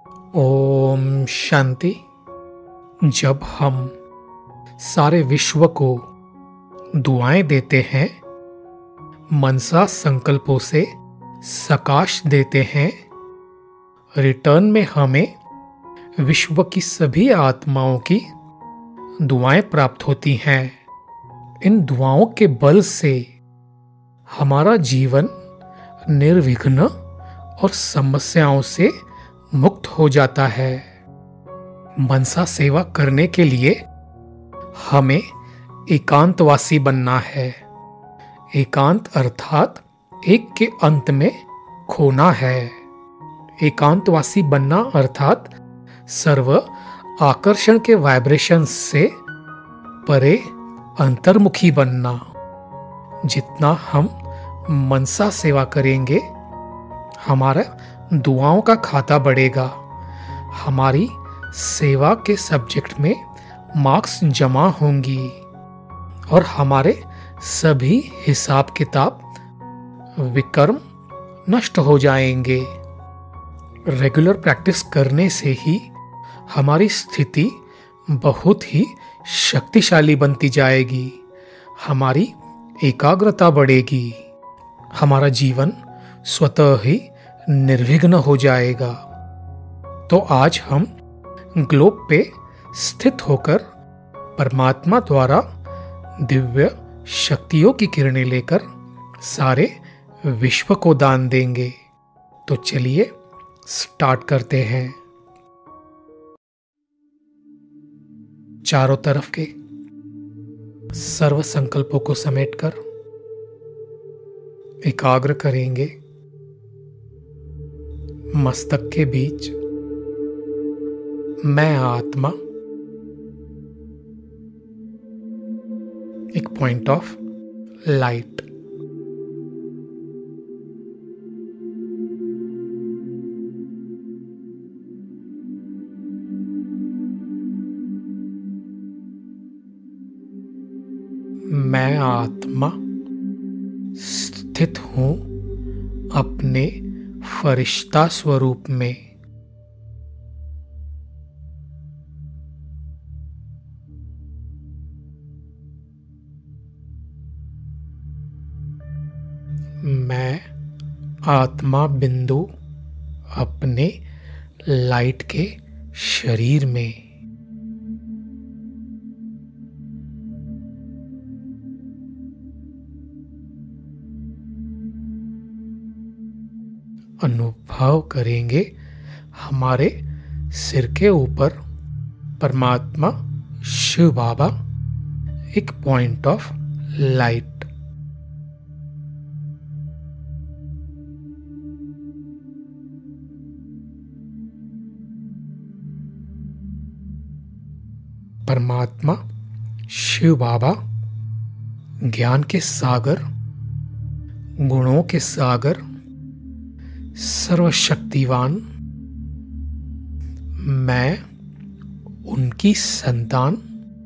ओम शांति। जब हम सारे विश्व को दुआएं देते हैं, मनसा संकल्पों से सकाश देते हैं, रिटर्न में हमें विश्व की सभी आत्माओं की दुआएं प्राप्त होती हैं। इन दुआओं के बल से हमारा जीवन निर्विघ्न और समस्याओं से मुक्त हो जाता है। मनसा सेवा करने के लिए हमें एकांतवासी बनना है। एकांत अर्थात एक के अंत में खोना है। एकांतवासी बनना अर्थात सर्व आकर्षण के वाइब्रेशंस से परे अंतर्मुखी बनना। जितना हम मनसा सेवा करेंगे, हमारा दुआओं का खाता बढ़ेगा। हमारी सेवा के सब्जेक्ट में मार्क्स जमा होंगी और हमारे सभी हिसाब किताब विकर्म नष्ट हो जाएंगे। रेगुलर प्रैक्टिस करने से ही हमारी स्थिति बहुत ही शक्तिशाली बनती जाएगी। हमारी एकाग्रता बढ़ेगी। हमारा जीवन स्वतः ही निर्विघ्न हो जाएगा। तो आज हम ग्लोब पे स्थित होकर परमात्मा द्वारा दिव्य शक्तियों की किरणें लेकर सारे विश्व को दान देंगे। तो चलिए स्टार्ट करते हैं। चारों तरफ के सर्व संकल्पों को समेटकर एकाग्र करेंगे। मस्तक के बीच मैं आत्मा, एक पॉइंट ऑफ लाइट। मैं आत्मा स्थित हूं अपने फरिश्ता स्वरूप में। मैं आत्मा बिंदु अपने लाइट के शरीर में। अनुभव करेंगे हमारे सिर के ऊपर परमात्मा शिव बाबा, एक पॉइंट ऑफ लाइट। परमात्मा शिव बाबा ज्ञान के सागर, गुणों के सागर, सर्वशक्तिवान। मैं उनकी संतान,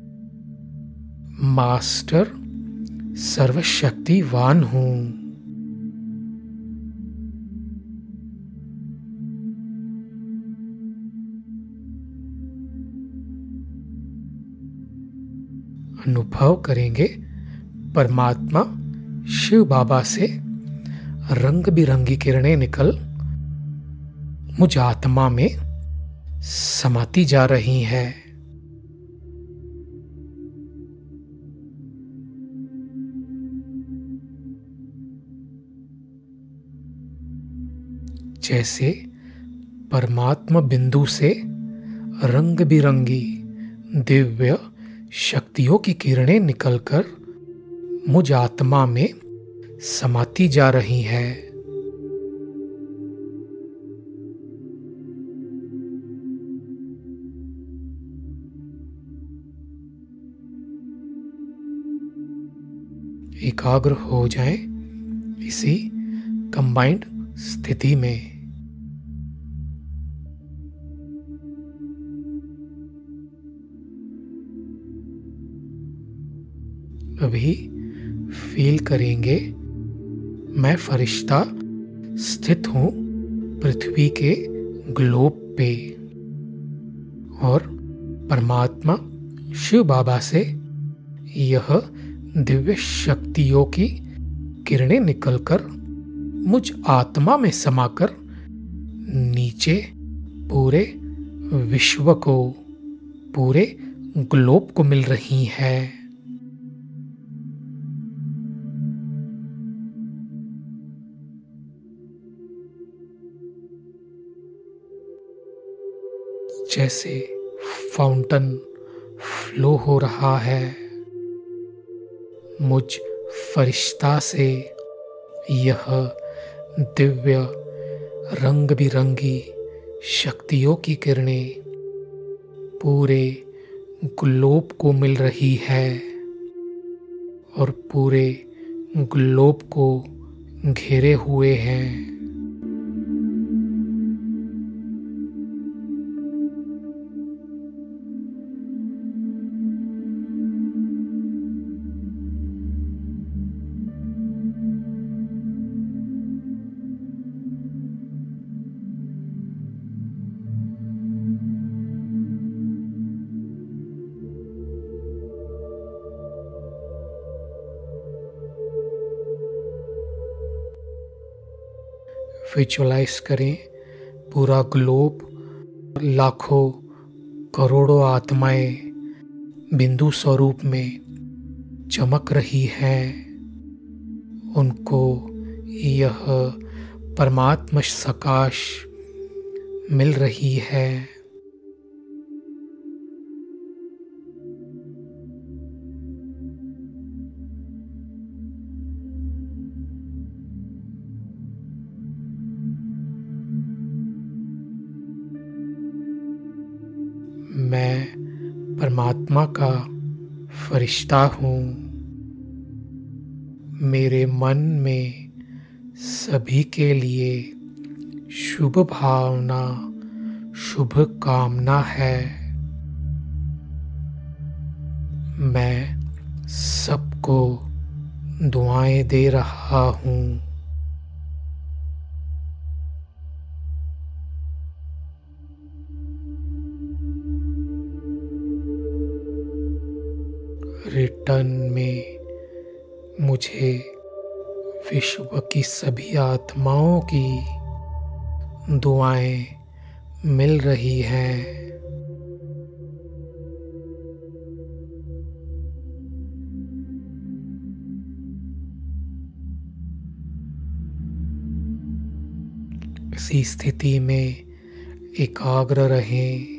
मास्टर सर्वशक्तिवान हूं। अनुभव करेंगे परमात्मा शिव बाबा से रंग बिरंगी किरणें निकल मुझ आत्मा में समाती जा रही हैं। जैसे परमात्मा बिंदु से रंग बिरंगी दिव्य शक्तियों की किरणें निकलकर मुझ आत्मा में समाती जा रही है। एकाग्र हो जाएं इसी कंबाइंड स्थिति में। अभी फील करेंगे मैं फरिश्ता स्थित हूं पृथ्वी के ग्लोब पे और परमात्मा शिव बाबा से यह दिव्य शक्तियों की किरणें निकलकर मुझ आत्मा में समाकर नीचे पूरे विश्व को, पूरे ग्लोब को मिल रही है। जैसे फाउंटेन फ्लो हो रहा है, मुझ फरिश्ता से यह दिव्य रंग बिरंगी शक्तियों की किरणें पूरे ग्लोब को मिल रही है और पूरे ग्लोब को घेरे हुए हैं। विजुअलाइज करें पूरा ग्लोब, लाखों करोड़ों आत्माएं बिंदु स्वरूप में चमक रही हैं। उनको यह परमात्मा सकाश मिल रही है। मैं परमात्मा का फरिश्ता हूँ। मेरे मन में सभी के लिए शुभ भावना, शुभ कामना है। मैं सबको दुआएं दे रहा हूँ। रिटर्न में मुझे विश्व की सभी आत्माओं की दुआएं मिल रही हैं। इसी स्थिति में एकाग्र रहें।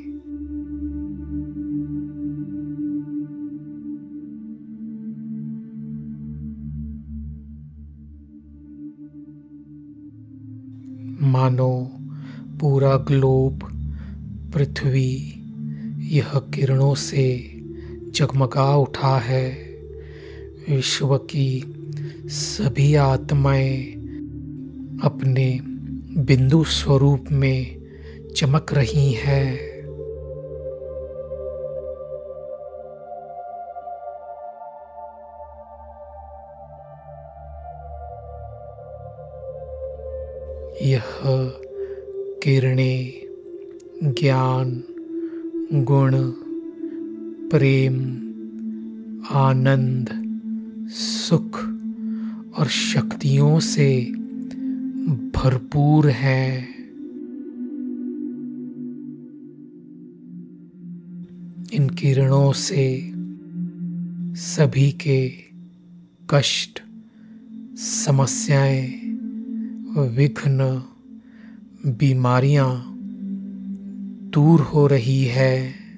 मानो पूरा ग्लोब, पृथ्वी यह किरणों से जगमगा उठा है। विश्व की सभी आत्माएं अपने बिंदु स्वरूप में चमक रही हैं। यह किरणें ज्ञान, गुण, प्रेम, आनंद, सुख और शक्तियों से भरपूर हैं। इन किरणों से सभी के कष्ट, समस्याएं, विघ्न, बीमारियां दूर हो रही है।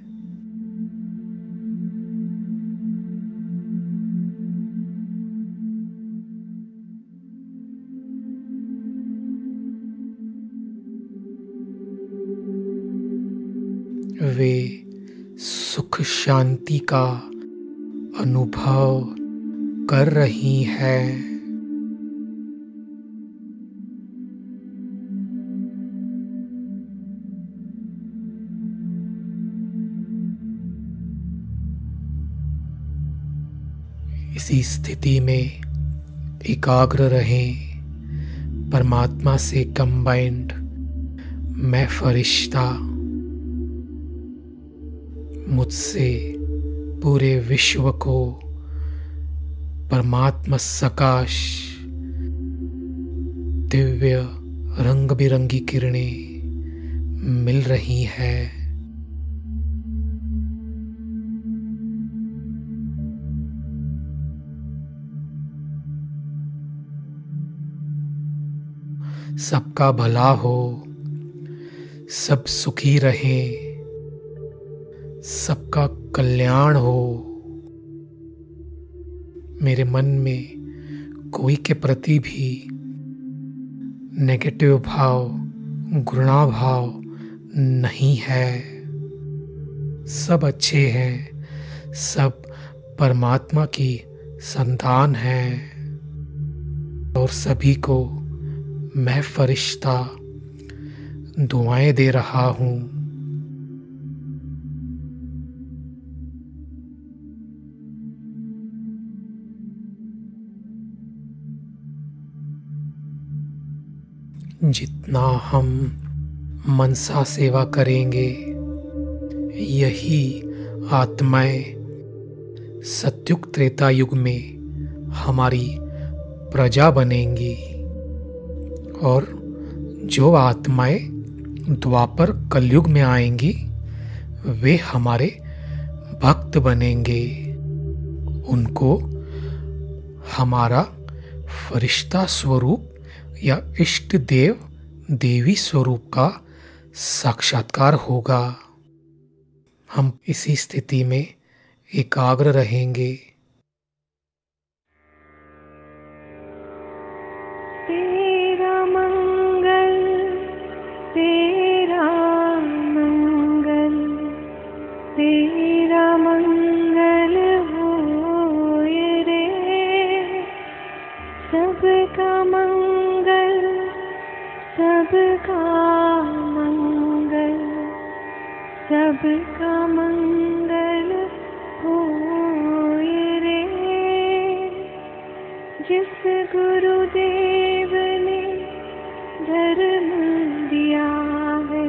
वे सुख शांति का अनुभव कर रही हैं। इसी स्थिति में एकाग्र रहें। परमात्मा से कंबाइंड मैं फरिश्ता मुझसे पूरे विश्व को परमात्मा सकाश दिव्य रंग बिरंगी किरणें मिल रही हैं। सबका भला हो, सब सुखी रहें, सबका कल्याण हो। मेरे मन में कोई के प्रति भी नेगेटिव भाव, घृणा भाव नहीं है। सब अच्छे हैं, सब परमात्मा की संतान हैं और सभी को मैं फरिश्ता दुआएं दे रहा हूँ। जितना हम मनसा सेवा करेंगे, यही आत्माएं सतयुग त्रेता युग में हमारी प्रजा बनेंगी और जो आत्माएं द्वापर कलयुग में आएंगी वे हमारे भक्त बनेंगे। उनको हमारा फरिश्ता स्वरूप या इष्ट देव देवी स्वरूप का साक्षात्कार होगा। हम इसी स्थिति में एकाग्र रहेंगे। तेरा मंगल, तेरा मंगल, तेरा मंगल होए रे। सबका मंगल, सबका मंगल, सबका मंगल होए रे। जिस गुरुदेव ने धर्म दिया है,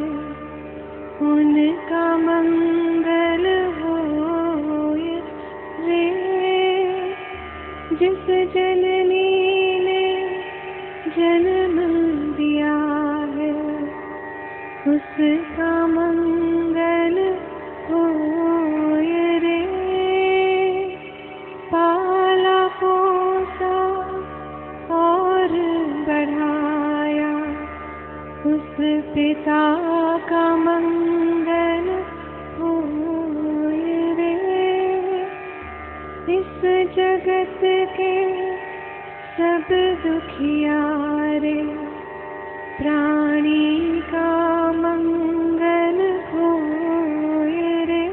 उनका मंगल होए रे। जिस जननी ने जन्म दिया है, उसका मंगल होए रे। पाला पोसा और बढ़ाया, उस पिता का मंगल होए रे। इस जगत के सब दुखियारे प्राणी का मंगल होए रे।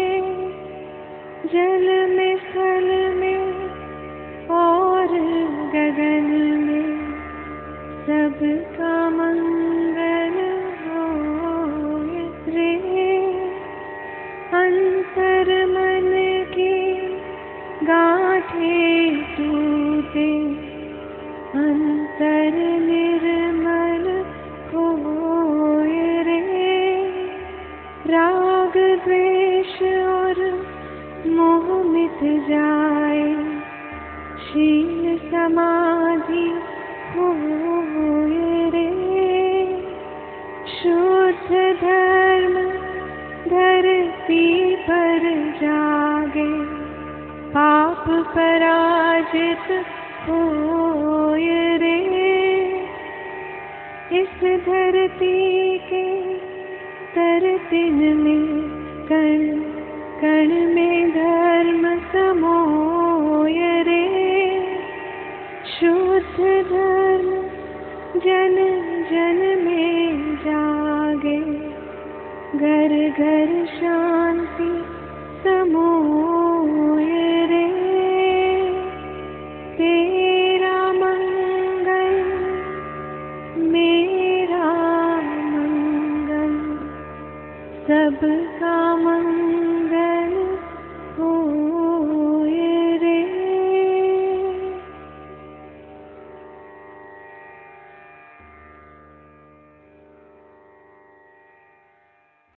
जल में, स्थल में और गगन में सबका मंगल होए रे। अंतर मन की गांठें टूटे, अंतर निर्मल होए रे। राग द्वेष और मोह मिट जाए, शील समाधि होए रे। शुद्ध धर्म धरती पर जागे, पाप पराजित होए रे। इस धरती के तरतिन में कण कण में धर्म समोए रे। शुद्ध धर्म जन जन में जागे, घर घर शांति समोए रे। तेरा मंगल, मेरा मंगल, सबका मंगल